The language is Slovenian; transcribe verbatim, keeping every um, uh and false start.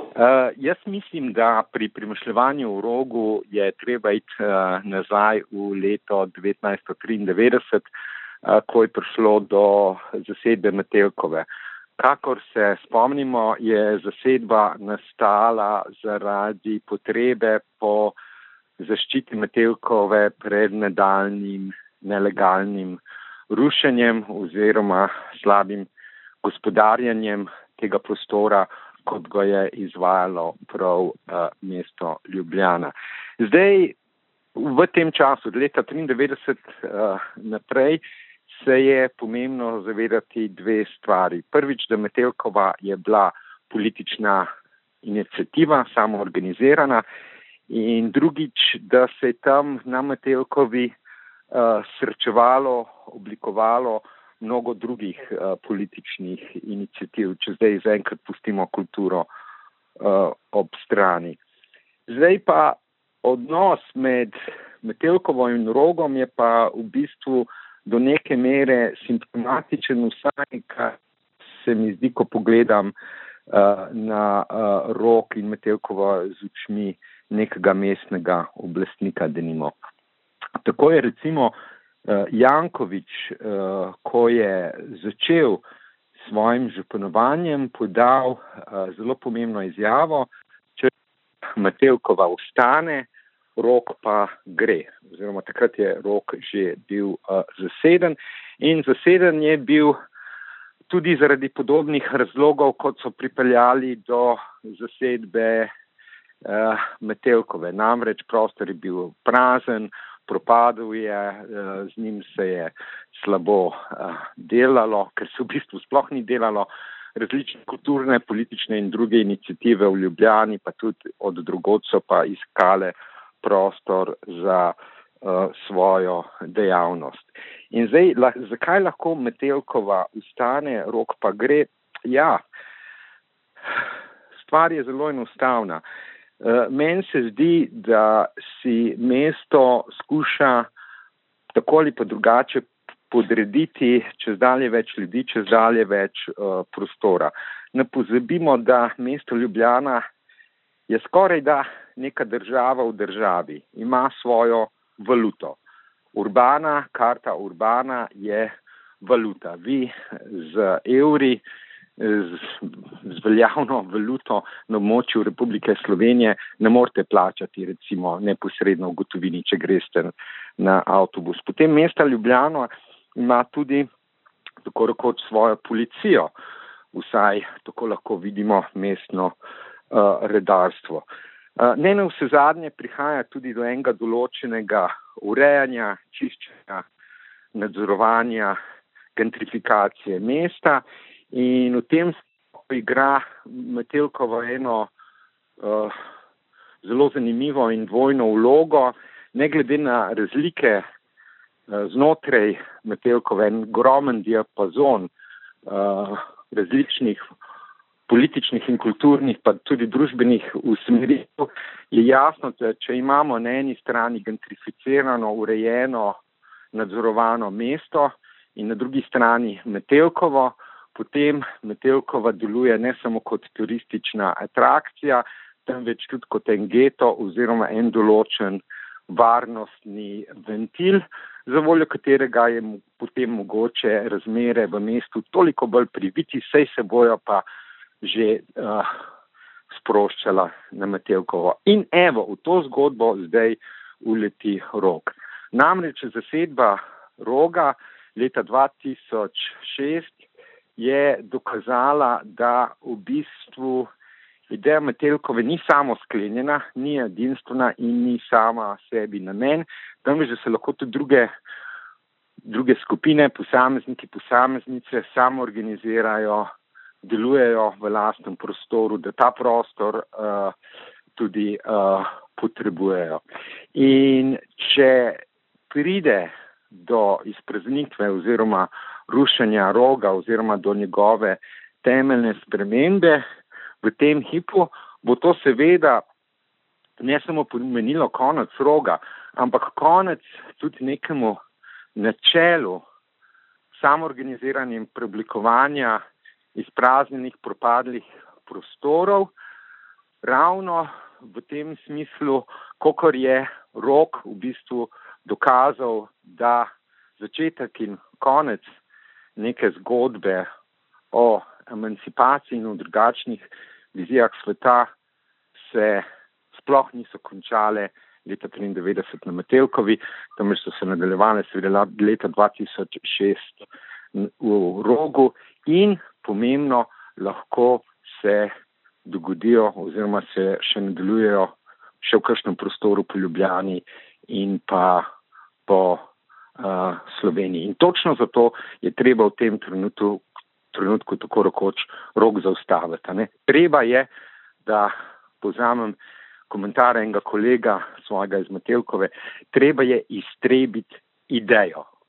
Uh, jaz mislim, da pri premišljevanju v Rogu je treba iti uh, nazaj v leto devetnajststo triindevetdeset, uh, ko je prišlo do zasedbe Metelkove. Kakor se spomnimo, je zasedba nastala zaradi potrebe po zaščiti Metelkove pred nadaljnjim nelegalnim rušenjem oziroma slabim gospodarjenjem tega prostora, kot ga je izvajalo prav uh, mesto Ljubljana. Zdaj, v tem času, od leta triindevetdeset uh, naprej, se je pomembno zavedati dve stvari. Prvič, da Metelkova je bila politična iniciativa, samoorganizirana, in drugič, da se je tam na Metelkovi uh, srečevalo, oblikovalo mnogo drugih uh, političnih iniciativ, če zdaj zaenkrat pustimo kulturo uh, ob strani. Zdaj pa odnos med Metelkovo in Rogom je pa v bistvu do neke mere simptomatičen, vsaj, kar se mi zdi, ko pogledam uh, na uh, Rog in Metelkovo z očmi nekega mestnega oblastnika, denimo. Tako je recimo uh, Janković, uh, ko je začel svojim županovanjem, podal uh, zelo pomembno izjavo, če Metelkova ostane, Rog pa gre. Oziroma takrat je Rog že bil uh, zaseden in zaseden je bil tudi zaradi podobnih razlogov, kot so pripeljali do zasedbe uh, Metelkove. Namreč prostor je bil prazen, propadel je, uh, z njim se je slabo uh, delalo, ker se v bistvu sploh ni delalo. Različne kulturne, politične in druge iniciative v Ljubljani, pa tudi od drugod so pa iskale prostor za uh, svojo dejavnost. In zdaj, lah, zakaj lahko Metelkova ustane, Rog pa gre? Ja, stvar je zelo enostavna. Uh, meni se zdi, da si mesto skuša tako ali pa drugače podrediti čez dalje več ljudi, čez dalje več uh, prostora. Ne pozabimo, da mesto Ljubljana je skoraj da neka država v državi, ima svojo valuto. Urbana, karta Urbana je valuta. Vi z evri, z, z veljavno valuto na območju Republike Slovenije ne morete plačati recimo neposredno v gotovini, če greste na avtobus. Potem mesta Ljubljana ima tudi tako rekoč svojo policijo, vsaj tako lahko vidimo mestno uh, redarstvo. Uh, ne na vse zadnje prihaja tudi do enega določenega urejanja, čiščenja, nadzorovanja, gentrifikacije mesta in v tem igra Metelkova eno uh, zelo zanimivo in dvojno vlogo, ne glede na razlike uh, znotraj Metelkove, en ogromen diapazon uh, različnih političnih in kulturnih, pa tudi družbenih usmeritev, je jasno, da če imamo na eni strani gentrificirano, urejeno, nadzorovano mesto in na drugi strani Metelkovo, potem Metelkova deluje ne samo kot turistična atrakcija, temveč tudi kot en geto oziroma en določen varnostni ventil, za voljo katerega je potem mogoče razmere v mestu toliko bolj priviti, saj se bojo pa že uh, sproščala na Metelkovo. In evo, v to zgodbo zdaj uleti Rog. Namreč zasedba Roga leta dva tisoč šest je dokazala, da v bistvu ideja Metelkove ni samo sklenjena, ni edinstvena in ni sama sebi namen, temveč da se lahko tudi druge, druge skupine, posamezniki, posameznice samo organizirajo, delujejo v lastnem prostoru, da ta prostor uh, tudi uh, potrebujejo. In če pride do izpraznitve oziroma rušenja Roga oziroma do njegove temeljne spremembe v tem hipu, bo to seveda ne samo pomenilo konec Roga, ampak konec tudi nekemu načelu samoorganiziranja in preoblikovanja izpraznjenih, propadlih prostorov ravno v tem smislu, kakor je Rok v bistvu dokazal, da začetek in konec neke zgodbe o emancipaciji in o drugačnih vizijah sveta se sploh niso končale leta triindevetdeset na Metelkovi, temveč so se nadaljevale seveda leta dva tisoč šest v Rogu in pomembno lahko se dogodijo oziroma se še nadaljujejo še v kakšnem prostoru po Ljubljani in pa po uh, Sloveniji. In točno zato je treba v tem trenutku, trenutku tako rekoč Rok zaustaviti. Ne? Treba je, da povzamem komentar enega kolega svojega iz Metelkove, treba je iztrebiti idejo.